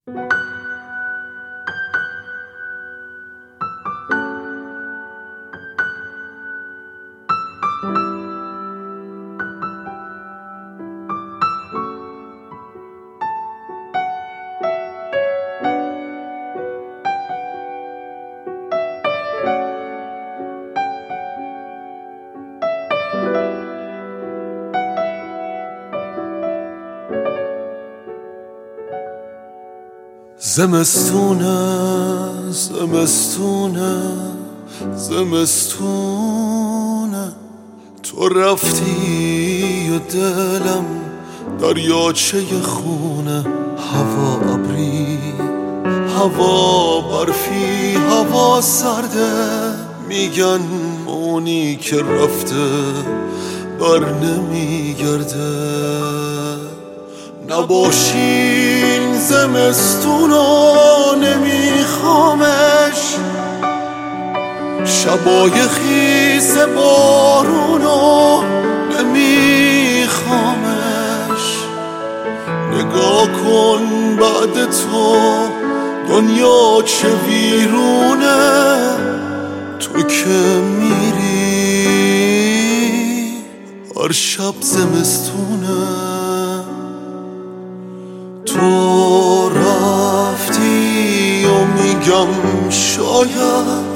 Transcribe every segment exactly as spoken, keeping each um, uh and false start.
زمستونه زمستونه زمستونه تو رفتی و دلم دریاچه خونه، هوا ابری، هوا برفی، هوا سرده، میگن اونی که رفته بر نمیگرده. نباشین زمستونو نمیخوامش، شبای خیس بارونو نمیخوامش. نگاه کن بعد تو دنیا چه ویرونه، تو که میری هر شب زمستونه. تو رفتی و میگم شاید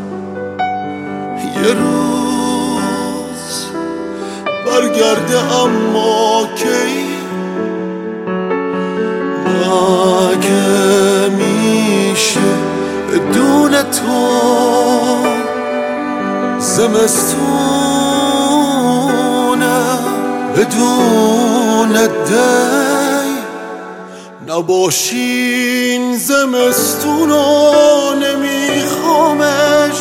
یه روز برگرده، اما کی؟ مگه میشه بدون تو زمستونه بدون دی؟ نباشین زمستونو نمیخوامش،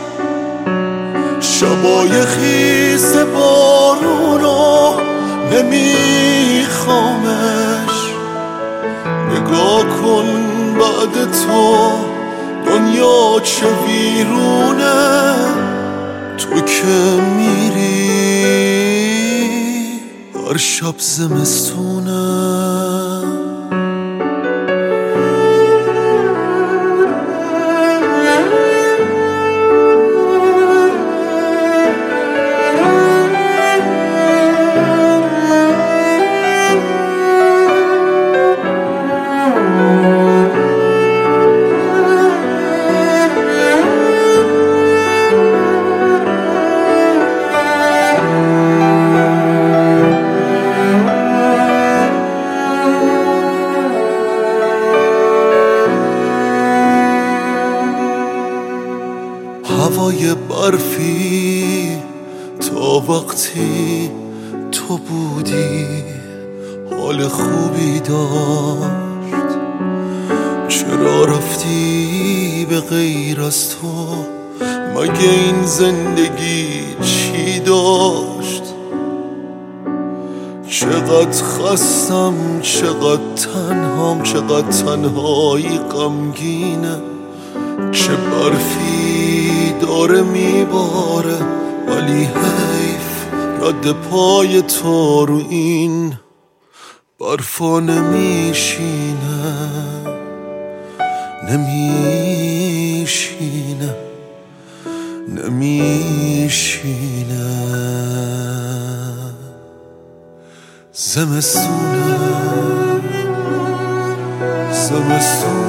شبای خیس بارونو نمیخوامش. نگاه کن بعد تو دنیا چه ویرونه، تو که میری هر شب زمستونه. هوای برفی تا وقتی تو بودی حال خوبی داشت، چرا رفتی به غیر از تو؟ مگه این زندگی چی داشت؟ چقدر خستم، چقدر تنهام، چقدر تنهایی غمگینه. چه برفی داره میباره، ولی حیف رد پای تو رو این برفا نمیشینه نمیشینه نمیشینه. زمستونه زمستونه